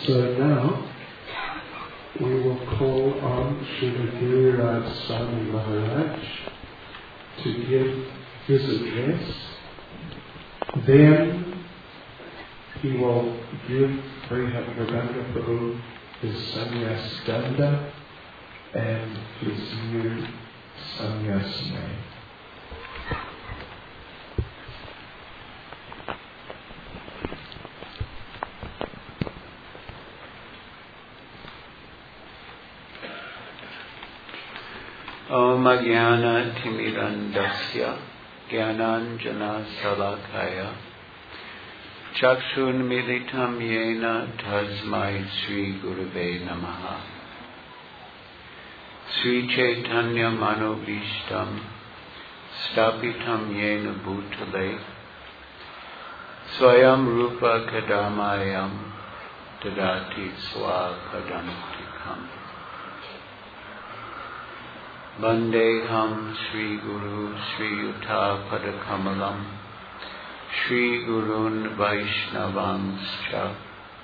So now we will call on Srila Giriraj Swami Maharaj to give his address. Then he will give Hariharananda Prabhu his sannyas danda and his new sannyas name. Om Ajnana Timirandasya Jnananjana Salakaya Chakshun Militam Yena Tasmai Sri Gurave Namaha Sri Chaitanya Manobishtam Stapitam Yena Bhutale Swayam Rupa Kadamayam Dadati Swakadantikam Vandeham Sri Guru Sri Yuta Padakamalam Sri Gurun Vaishnavanscha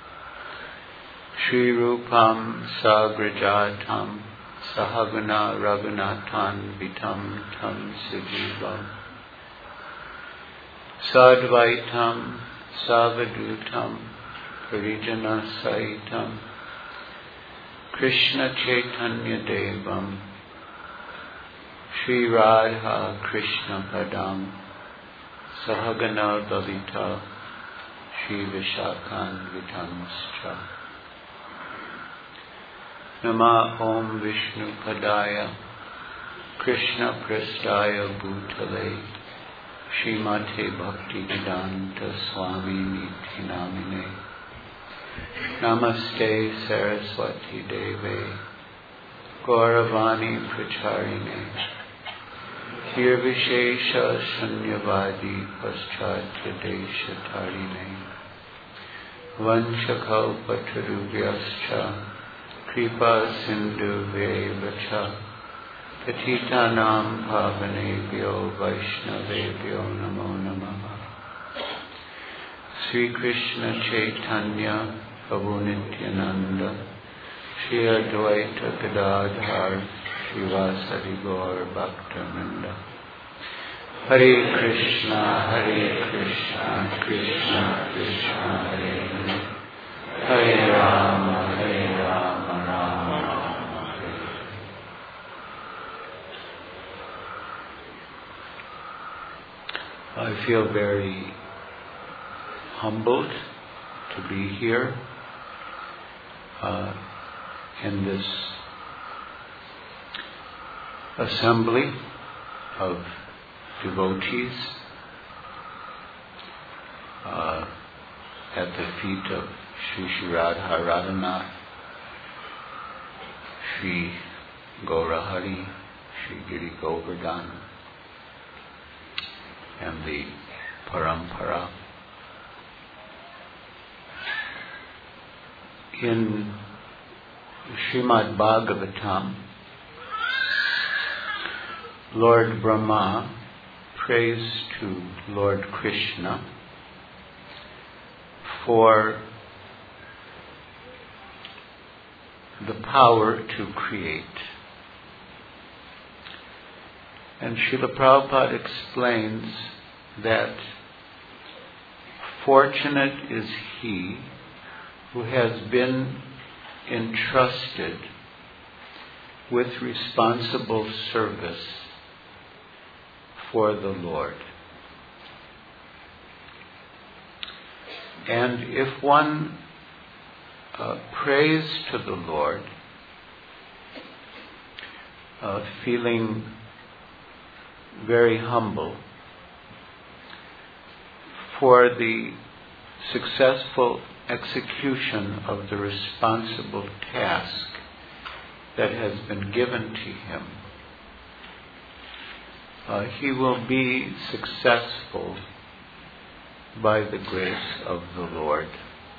Sri Rupam Sagrajatam Sahagana Raghunathan Vitam Tam Sijivam Sadvaitam Savadutam Parijana Saitam Krishna Chaitanya Devam Shri Radha Krishna Padam Sahagana Lalita Shri Vishakhan Vitanscha Nama Om Vishnu Padaya Krishna Prestaya Bhutale Srimate Bhakti Vedanta Swami Niti Namine Namaste Saraswati Deve Gauravani Pracharine Nirvishesha Shunyavadi Paschatya Desha Tarine Vanchakalpatarubhyascha Kripa Sindhu Vevacha Patitanam Pavanebhyo Vaishnavebhyo Namo Namaha Sri Krishna Chaitanya Prabhu Nityananda Shri Advaita Gadadhar Shivasari Gaur Bhaktivinoda Hare Krishna, Krishna Krishna, Hare Hare, Hare Rama, Rama Rama, Hare. I feel very humbled to be here in this assembly of devotees at the feet of Shri Radha Radhanath, Shri Gaurahari, Shri Giri Govardhan, and the Parampara. In Srimad Bhagavatam, Lord Brahma prays to Lord Krishna for the power to create. And Srila Prabhupada explains that fortunate is he who has been entrusted with responsible service for the Lord. And if one prays to the Lord, feeling very humble for the successful execution of the responsible task that has been given to him, he will be successful by the grace of the Lord.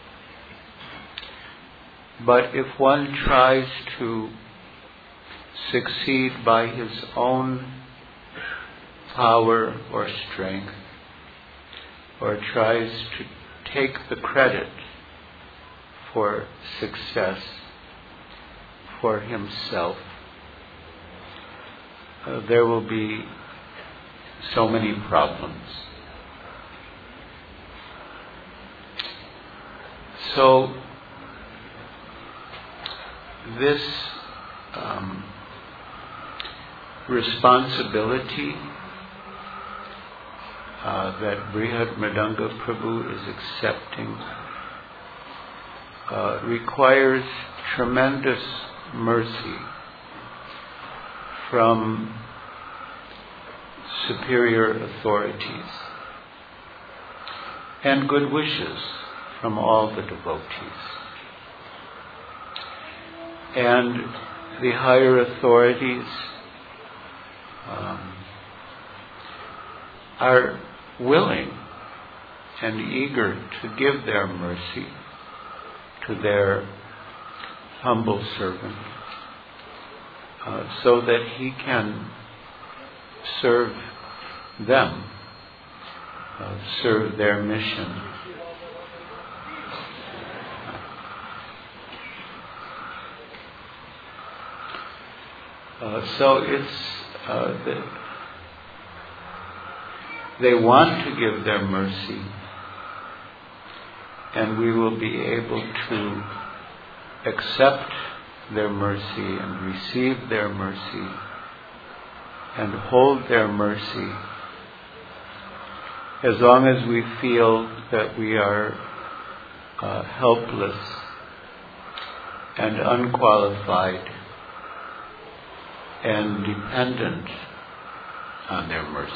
But if one tries to succeed by his own power or strength, or tries to take the credit for success for himself, there will be so many problems. So this responsibility that Brihad Mridanga Prabhu is accepting requires tremendous mercy from superior authorities and good wishes from all the devotees. And the higher authorities are willing and eager to give their mercy to their humble servant so that he can serve them, serve their mission. So it's they want to give their mercy, and we will be able to accept their mercy and receive their mercy and hold their mercy as long as we feel that we are helpless and unqualified and dependent on their mercy.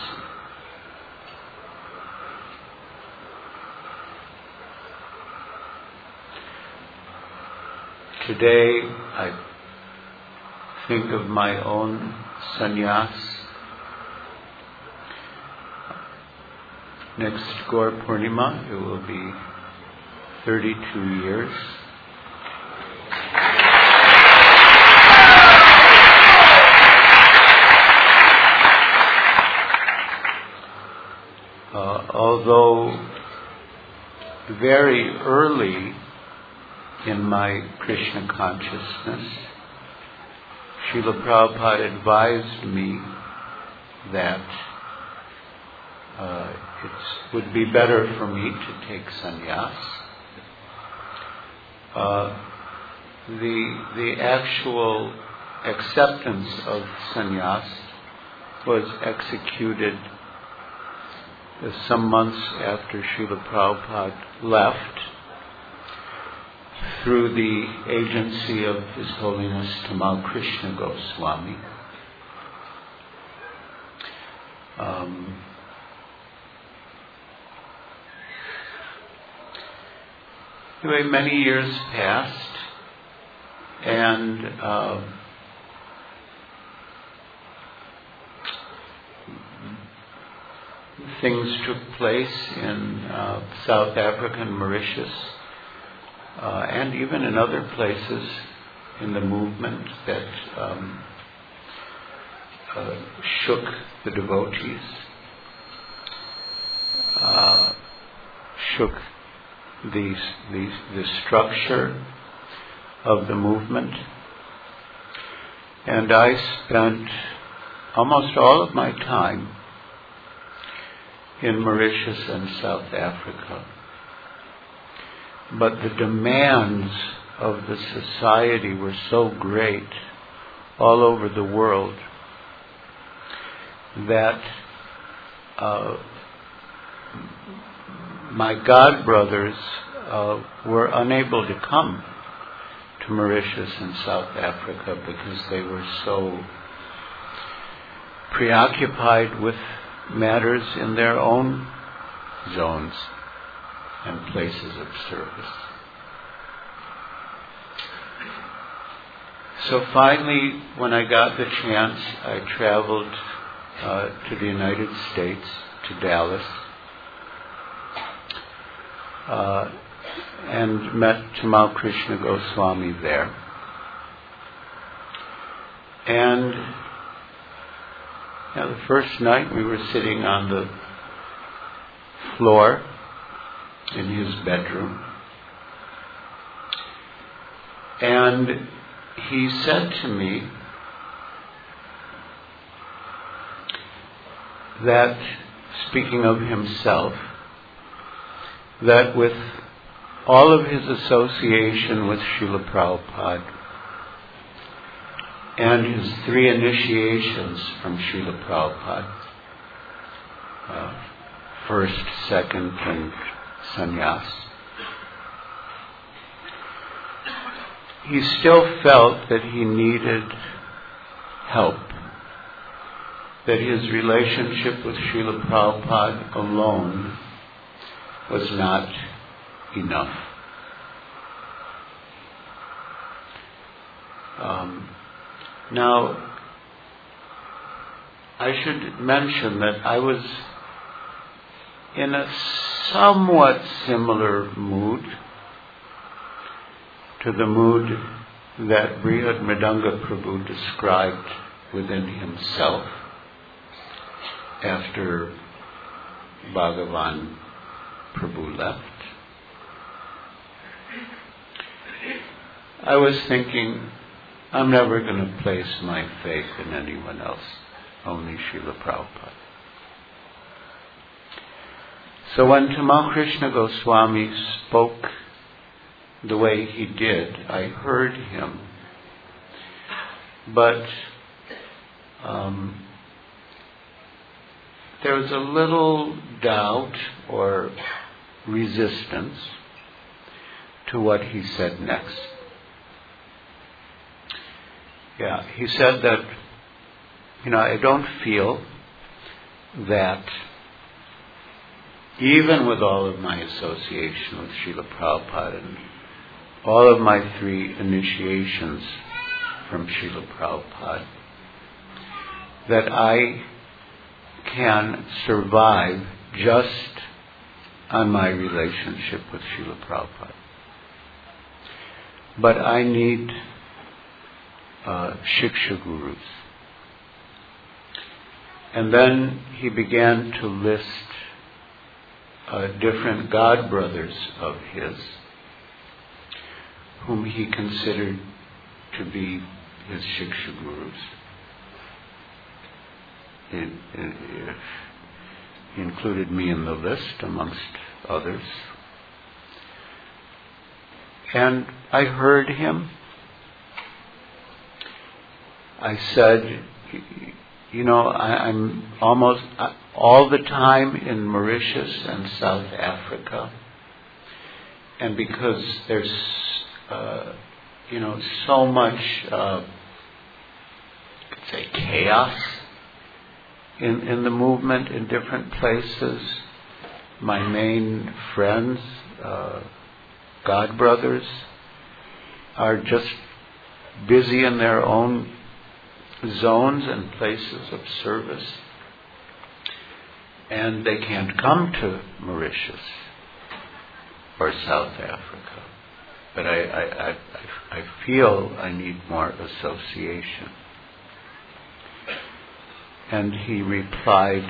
Today, I think of my own sannyas. Next Gaur Purnima, it will be 32 years. Although very early in my Krishna consciousness, Srila Prabhupada advised me that it would be better for me to take sannyas. The actual acceptance of sannyas was executed some months after Srila Prabhupada left, through the agency of His Holiness Tamal Krishna Goswami. Anyway, many years passed, and things took place in South Africa and Mauritius, and even in other places in the movement that shook the devotees, shook the structure of the movement. And I spent almost all of my time in Mauritius and South Africa. But the demands of the society were so great all over the world that my godbrothers were unable to come to Mauritius and South Africa because they were so preoccupied with matters in their own zones and places of service. So finally, when I got the chance, I traveled to the United States, to Dallas, and met Tamal Krishna Goswami there. And the first night we were sitting on the floor in his bedroom, And he said to me that, speaking of himself, that with all of his association with Srila Prabhupada and his 3 initiations from Srila Prabhupada, first, second, and sannyas, he still felt that he needed help, that his relationship with Srila Prabhupada alone was not enough. Now, I should mention that I was in a somewhat similar mood to the mood that Brihad Mridanga Prabhu described within himself after Bhagavan Prabhu left. I was thinking, I'm never going to place my faith in anyone else, only Srila Prabhupada. So when Tamal Krishna Goswami spoke the way he did, I heard him. But there was a little doubt or resistance to what he said next. Yeah, he said that, I don't feel that even with all of my association with Srila Prabhupada and all of my 3 initiations from Srila Prabhupada, that I can survive just on my relationship with Srila Prabhupada. But I need Shiksha Gurus. And then he began to list different god brothers of his, whom he considered to be his Shiksha Gurus. He included me in the list amongst others. And I heard him. I said, I'm almost all the time in Mauritius and South Africa. And because there's, so much, chaos in the movement in different places, my main friends, god brothers, are just busy in their own zones and places of service, and they can't come to Mauritius or South Africa. But I feel I need more association. And he replied,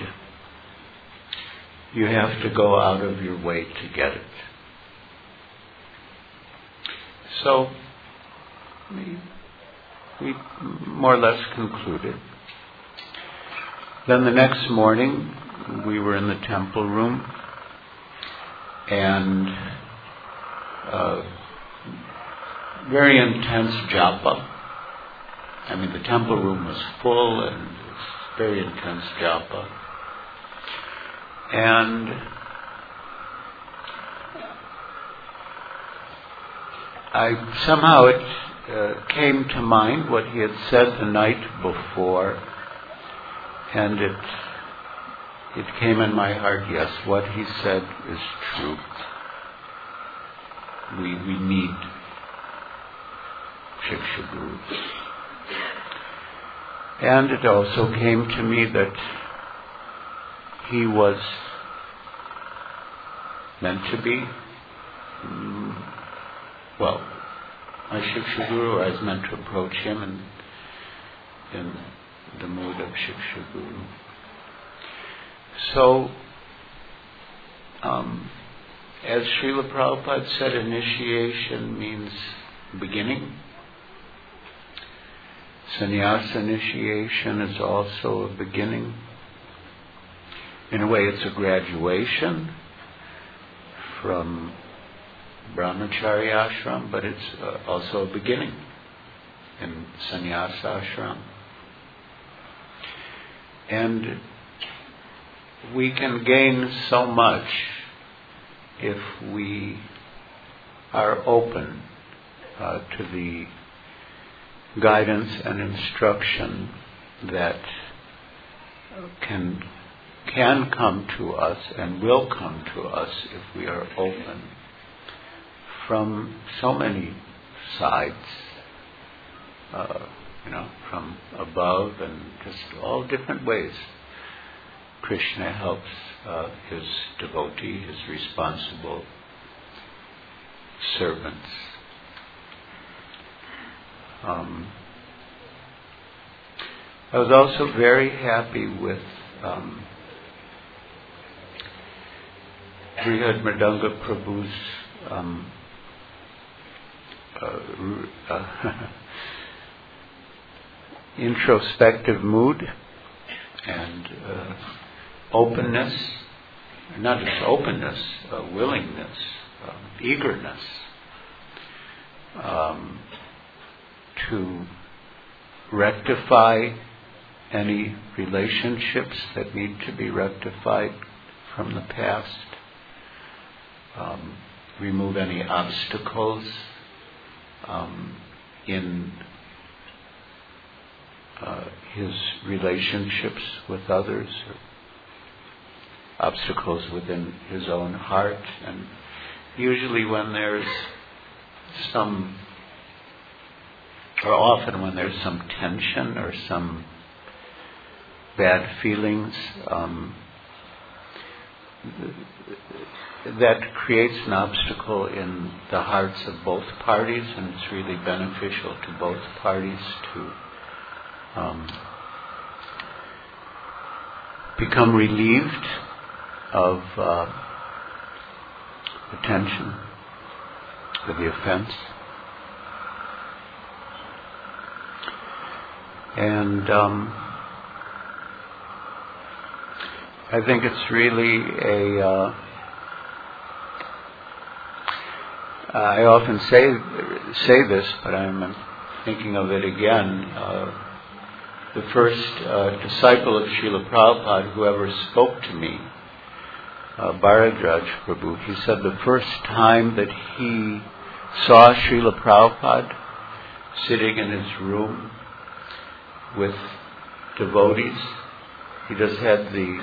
you have to go out of your way to get it. So we more or less concluded. Then the next morning, we were in the temple room, and very intense japa. I mean, the temple room was full, and it was very intense japa. And somehow it came to mind what he had said the night before, and it came in my heart, yes, what he said is true. We need Shiksha Gurus. And it also came to me that he was meant to be, my Shiksha Guru. I was meant to approach him in the mood of Shiksha Guru. So, as Srila Prabhupada said, initiation means beginning. Sannyasa initiation is also a beginning. In a way, it's a graduation from Brahmacharya ashram, but it's also a beginning in sannyasa ashram. And we can gain so much if we are open to the guidance and instruction that can come to us and will come to us if we are open from so many sides, from above and just all different ways. Krishna helps his devotee, his responsible servants. I was also very happy with Brihad Mridanga Prabhu's introspective mood and openness, not just openness, willingness, eagerness to rectify any relationships that need to be rectified from the past, remove any obstacles in his relationships with others, or obstacles within his own heart. And usually when there's often when there's some tension or some bad feelings, that creates an obstacle in the hearts of both parties, and it's really beneficial to both parties to become relieved of the tension, of the offense. And I think it's really I often say this, but I'm thinking of it again. The first disciple of Srila Prabhupada who ever spoke to me, Bharadraj Prabhu, he said the first time that he saw Srila Prabhupada sitting in his room with devotees, he just had the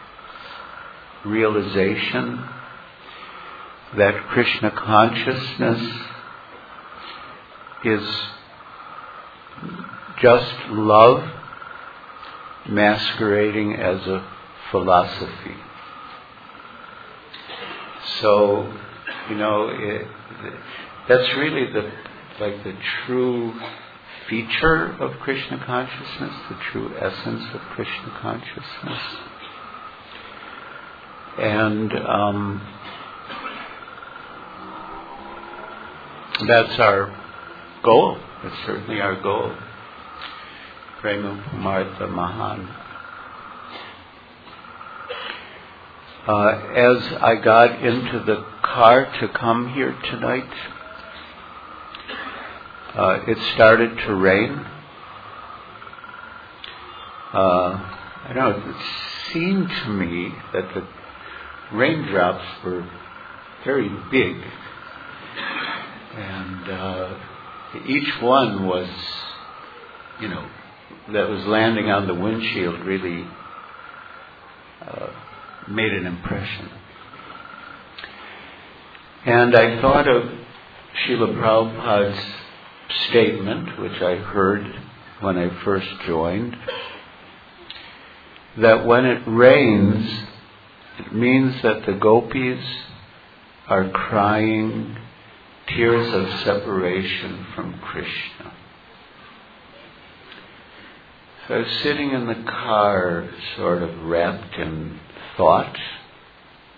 realization that Krishna consciousness is just love masquerading as a philosophy. So, that's really the true feature of Krishna consciousness, the true essence of Krishna consciousness. And that's our goal. It's certainly our goal. Prema Pumartha Mahan. As I got into the car to come here tonight, it started to rain. It seemed to me that the raindrops were very big. And each one was, that was landing on the windshield really made an impression. And I thought of Srila Prabhupada's statement, which I heard when I first joined, that when it rains, it means that the gopis are crying tears of separation from Krishna. So I was sitting in the car, sort of wrapped in thought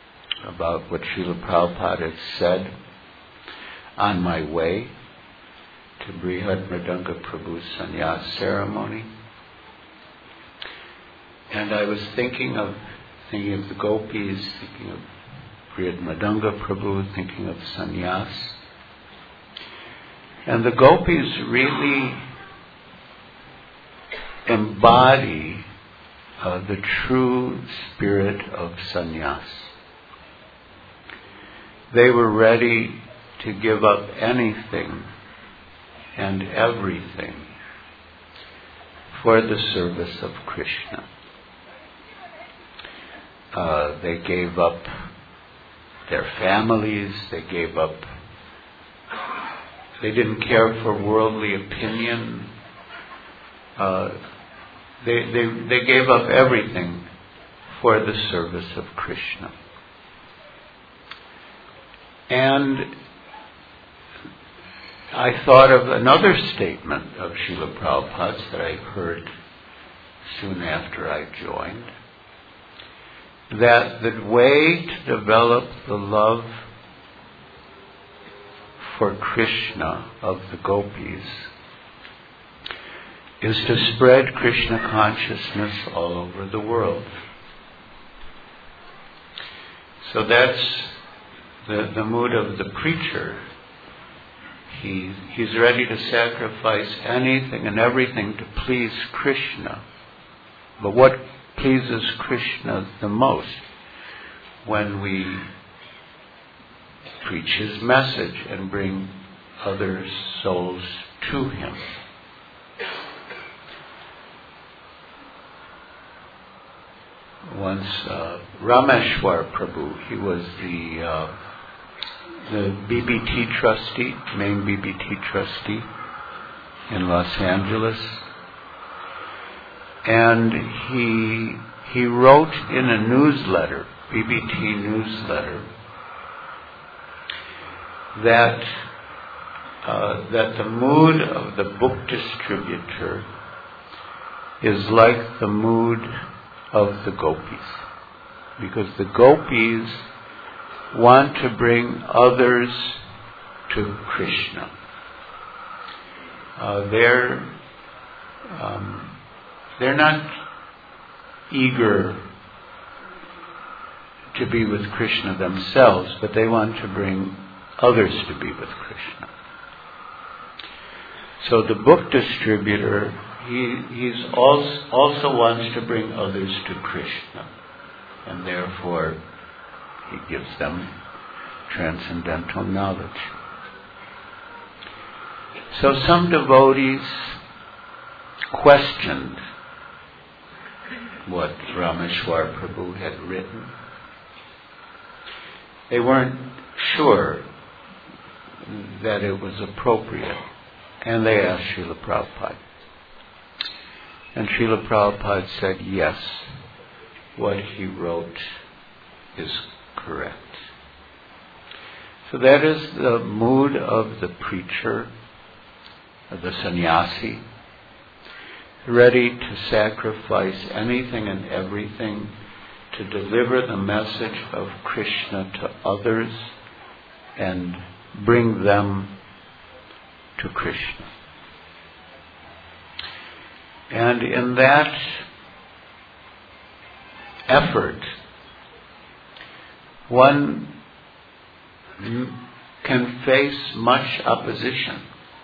about what Srila Prabhupada had said on my way. to Brihad Mridanga Prabhu's sannyas ceremony. And I was thinking of the gopis, thinking of Brihad Mridanga Prabhu, thinking of sannyas. And the gopis really embody the true spirit of sannyas. They were ready to give up anything and everything for the service of Krishna. They gave up their families, they didn't care for worldly opinion. They gave up everything for the service of Krishna. And I thought of another statement of Srila Prabhupada's that I heard soon after I joined, that the way to develop the love for Krishna of the gopis is to spread Krishna consciousness all over the world. So that's the mood of the preacher. He's ready to sacrifice anything and everything to please Krishna. But what pleases Krishna the most? When we preach his message and bring other souls to him. Once Rameshwar Prabhu, he was the BBT trustee, main BBT trustee in Los Angeles. And he wrote in a newsletter, BBT newsletter, that the mood of the book distributor is like the mood of the gopis. Because the gopis want to bring others to Krishna. They're not eager to be with Krishna themselves, but they want to bring others to be with Krishna. So the book distributor, he's also wants to bring others to Krishna, and therefore he gives them transcendental knowledge. So some devotees questioned what Rameshwar Prabhu had written. They weren't sure that it was appropriate, and they asked Srila Prabhupada. And Srila Prabhupada said, yes, what he wrote is correct. So that is the mood of the preacher, of the sannyasi, ready to sacrifice anything and everything to deliver the message of Krishna to others and bring them to Krishna. And in that effort, one can face much opposition.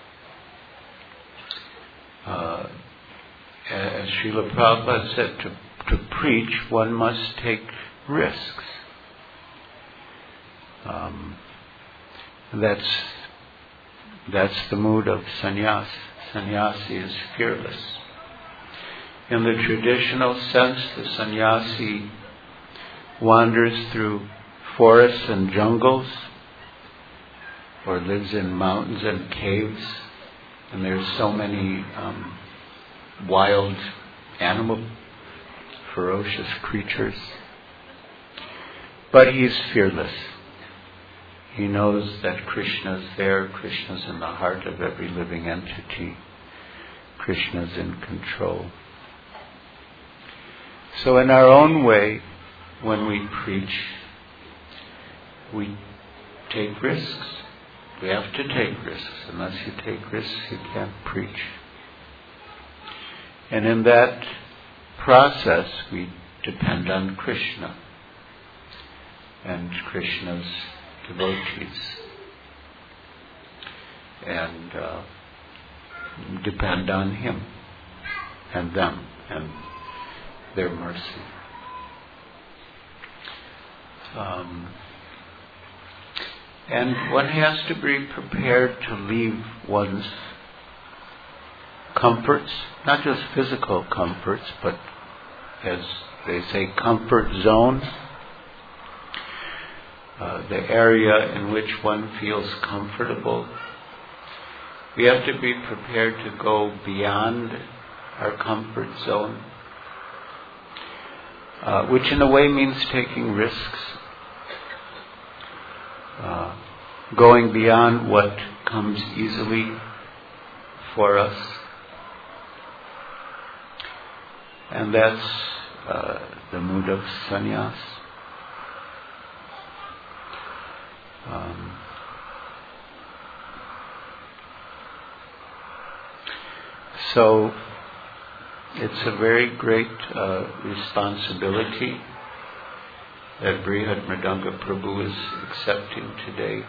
As Srila Prabhupada said, to preach, one must take risks. That's the mood of sannyas. Sannyasi is fearless. In the traditional sense, the sannyasi wanders through forests and jungles, or lives in mountains and caves, and there's so many wild animal, ferocious creatures. But he's fearless. He knows that Krishna's there, Krishna's in the heart of every living entity. Krishna's in control. So in our own way, when we preach, we take risks. We have to take risks. Unless you take risks, you can't preach. And in that process, we depend on Krishna and Krishna's devotees, and depend on him and them and their mercy. And one has to be prepared to leave one's comforts, not just physical comforts, but as they say, comfort zone, the area in which one feels comfortable. We have to be prepared to go beyond our comfort zone, which in a way means taking risks, going beyond what comes easily for us. And that's the mood of sannyas. So it's a very great responsibility that Brihad Mridanga Prabhu is accepting today.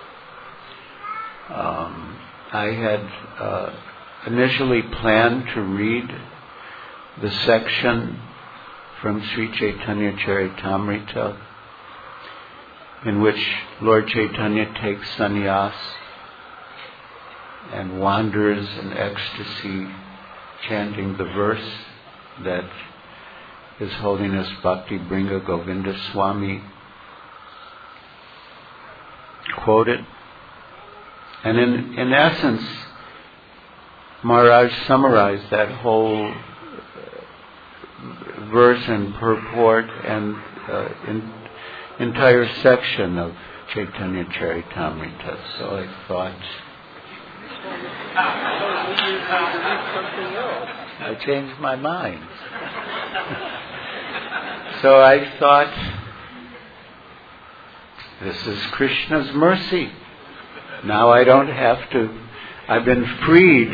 I had initially planned to read the section from Sri Chaitanya Charitamrita in which Lord Chaitanya takes sannyas and wanders in ecstasy, chanting the verse that His Holiness Bhakti Bringa Govinda Swami quoted. And in essence, Maharaj summarized that whole verse and purport and entire section of Chaitanya Charitamrita. So I thought, I changed my mind. So I thought, this is Krishna's mercy. Now I don't have to, I've been freed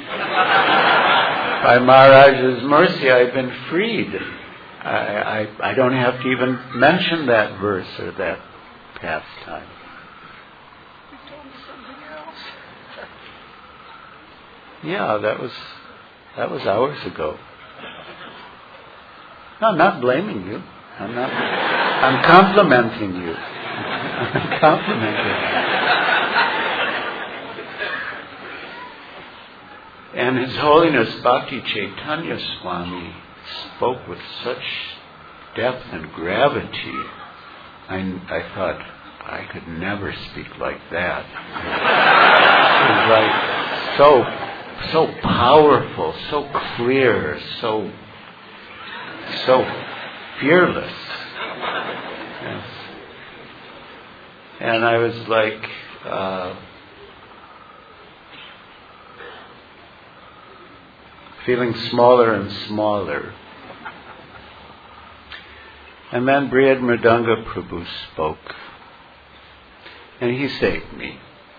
by Maharaj's mercy. I've been freed. I don't have to even mention that verse or that pastime. You told me something else. Yeah, that was hours ago. No, I'm not blaming you. I'm complimenting you. I'm complimenting you. And His Holiness Bhakti Chaitanya Swami spoke with such depth and gravity. I thought, I could never speak like that. It was like so powerful, so clear, so fearless. Yes. And I was like, feeling smaller and smaller. And then Brihad Mridanga Prabhu spoke. And he saved me.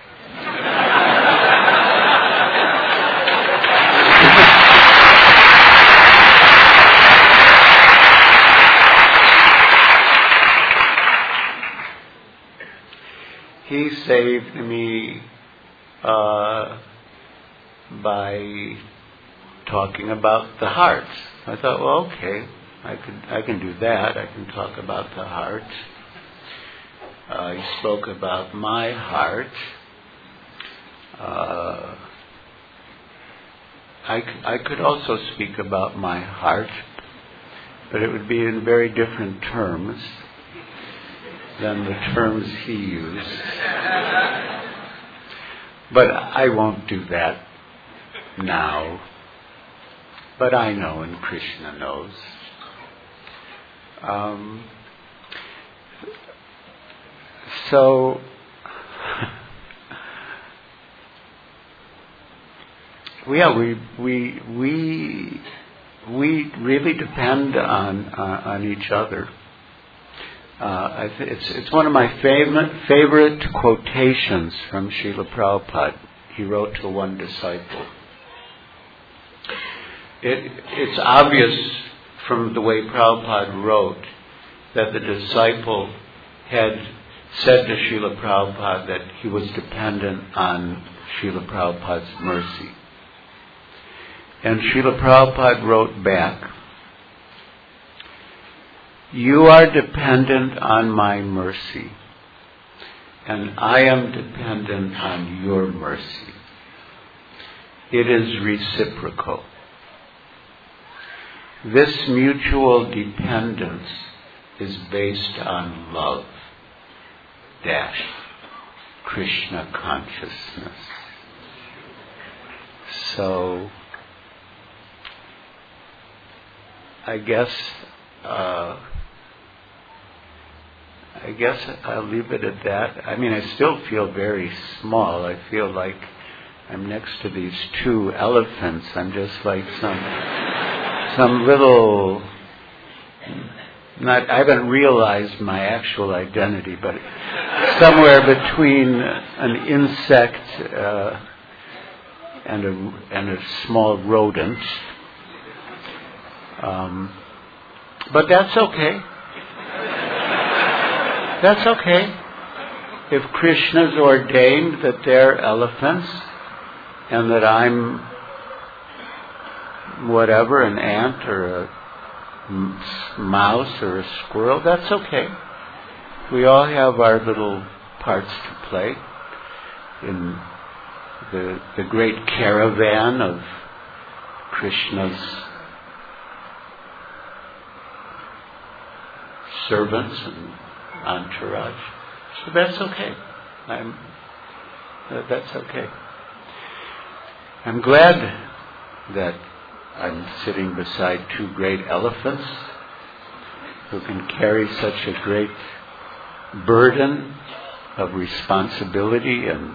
He saved me by talking about the heart. I thought, well, okay, I can do that. I can talk about the heart. He spoke about my heart. I could also speak about my heart, but it would be in very different terms than the terms he used. But I won't do that now. But I know, and Krishna knows. So we really depend on each other. It's one of my favorite quotations from Srila Prabhupada. He wrote to one disciple. It's obvious from the way Prabhupada wrote that the disciple had said to Srila Prabhupada that he was dependent on Srila Prabhupada's mercy. And Srila Prabhupada wrote back, "You are dependent on my mercy, and I am dependent on your mercy. It is reciprocal. This mutual dependence is based on love, Krishna consciousness." So, I guess I'll leave it at that. I mean, I still feel very small. I feel like I'm next to these two elephants. I'm just like some little, I haven't realized my actual identity, but somewhere between an insect and a small rodent. But that's okay. That's okay. If Krishna's ordained that they're elephants and that I'm whatever, an ant or a mouse or a squirrel, that's okay. We all have our little parts to play in the great caravan of Krishna's servants and entourage. So that's okay. That's okay. I'm glad that I'm sitting beside two great elephants who can carry such a great burden of responsibility and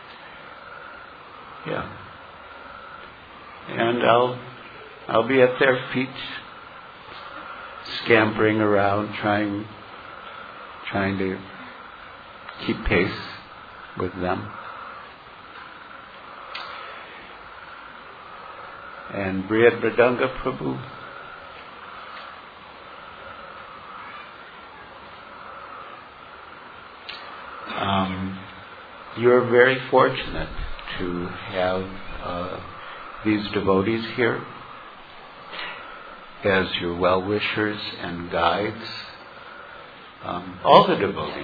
I'll be at their feet, scampering around, trying to keep pace with them. And Brihad Mridanga Prabhu, you're very fortunate to have these devotees here as your well-wishers and guides. All the devotees,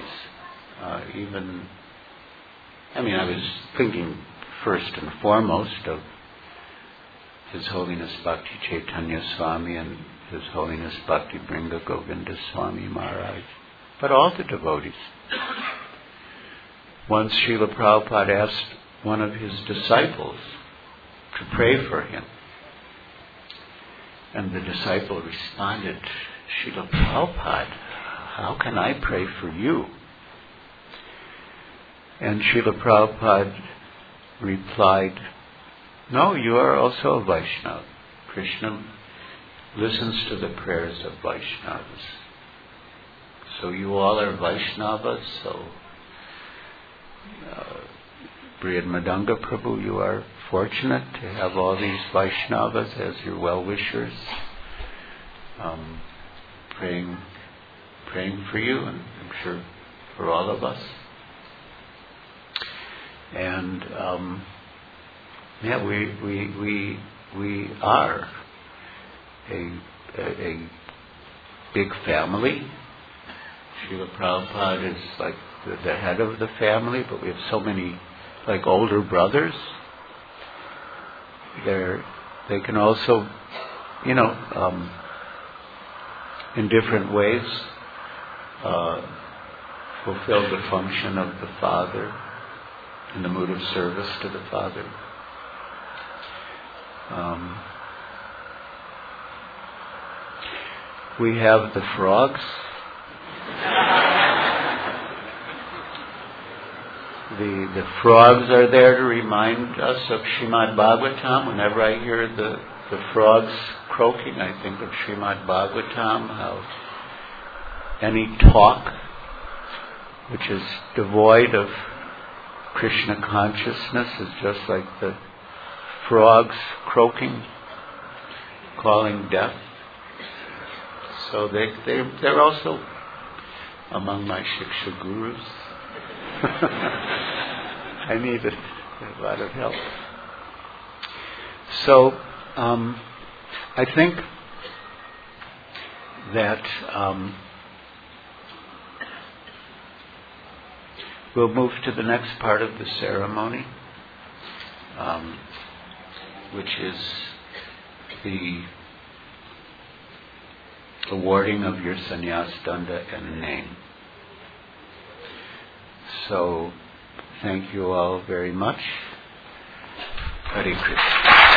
I was thinking first and foremost of His Holiness Bhakti Chaitanya Swami and His Holiness Bhakti Bringa Govinda Swami Maharaj, but all the devotees. Once Srila Prabhupada asked one of his disciples to pray for him, and the disciple responded, "Srila Prabhupada, how can I pray for you?" And Srila Prabhupada replied, "No, you are also a Vaishnava. Krishna listens to the prayers of Vaishnavas. So you all are Vaishnavas, so Brihad Mridanga Prabhu, you are fortunate to have all these Vaishnavas as your well-wishers, praying for you, and I'm sure for all of us." And we are a big family. Srila Prabhupada is like the head of the family, but we have so many like older brothers. They can also, in different ways, fulfill the function of the Father in the mood of service to the Father. We have the frogs. The frogs are there to remind us of Srimad Bhagavatam. Whenever I hear the frogs croaking, I think of Srimad Bhagavatam, how any talk which is devoid of Krishna consciousness is just like the frogs croaking, calling death. So they're also among my Shiksha gurus. I needed a lot of help. So I think that we'll move to the next part of the ceremony, which is the awarding of your sannyas danda and name. So, thank you all very much. Hare Krishna.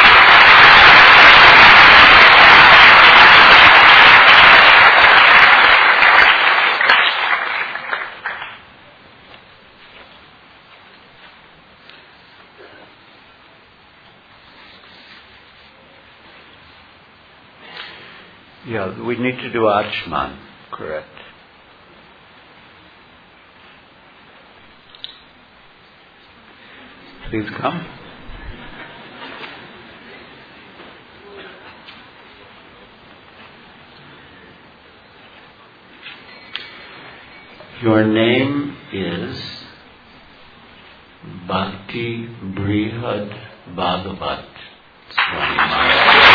Yeah, we need to do Achman, correct? Please come. Your name is Bhakti Brihad Bhagavat Swami Maharaj.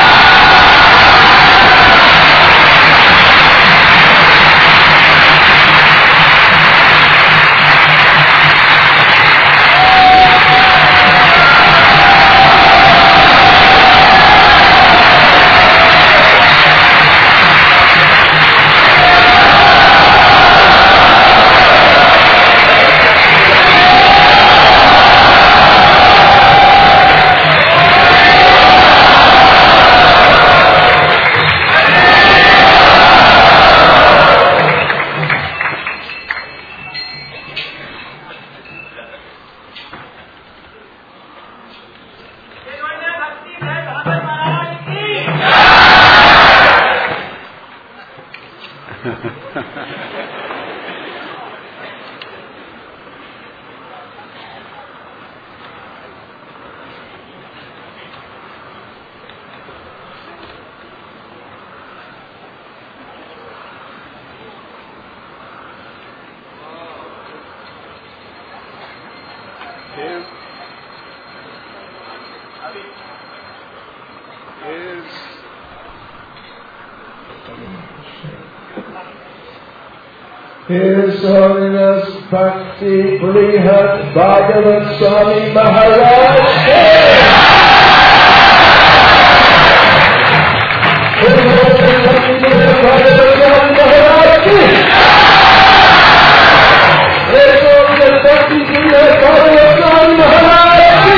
His Holiness Bhakti Brihad Bhagavat Swami Maharaj. His Holiness Bhakti Brihad Bhagavat Swami Maharaj. His Holiness Bhakti Brihad Bhagavat Swami Maharaj.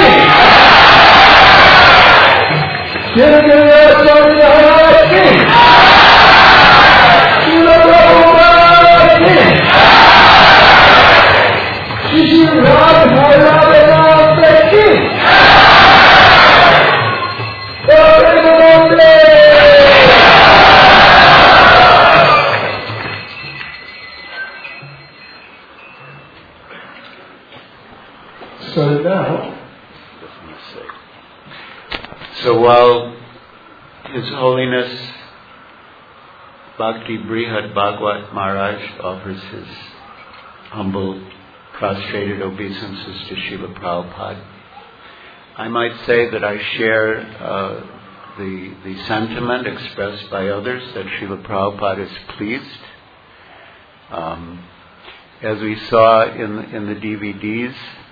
Shri Guru Swami Maharaj. So while His Holiness Bhakti Brihad Bhagavat Maharaj offers his humble prostrated obeisances to Srila Prabhupada, I might say that I share the sentiment expressed by others that Srila Prabhupada is pleased. As we saw in the DVDs,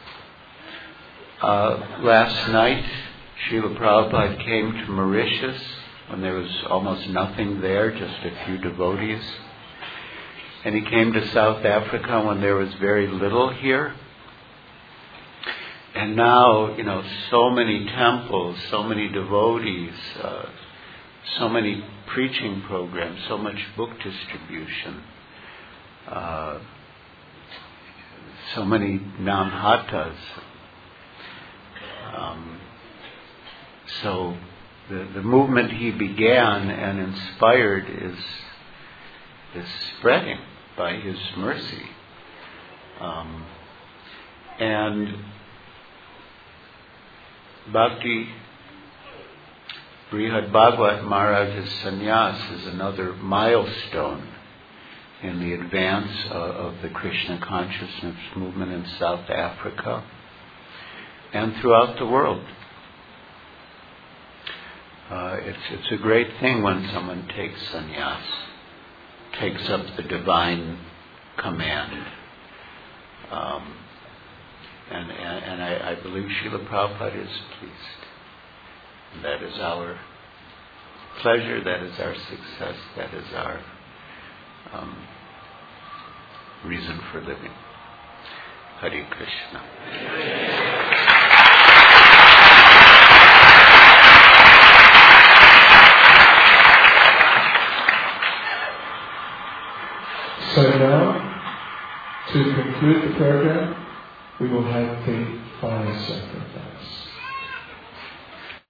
last night Srila Prabhupada came to Mauritius when there was almost nothing there, just a few devotees. And he came to South Africa when there was very little here. And now, so many temples, so many devotees, so many preaching programs, so much book distribution, so many namhatas. So the movement he began and inspired is spreading by His mercy. And Bhakti Brihad Bhagavat Maharaj's sannyas is another milestone in the advance of the Krishna consciousness movement in South Africa and throughout the world. It's a great thing when someone takes sannyas, takes up the divine command. And I believe Srila Prabhupada is pleased. And that is our pleasure, that is our success, that is our reason for living. Hare Krishna. So now, to conclude the program, we will have the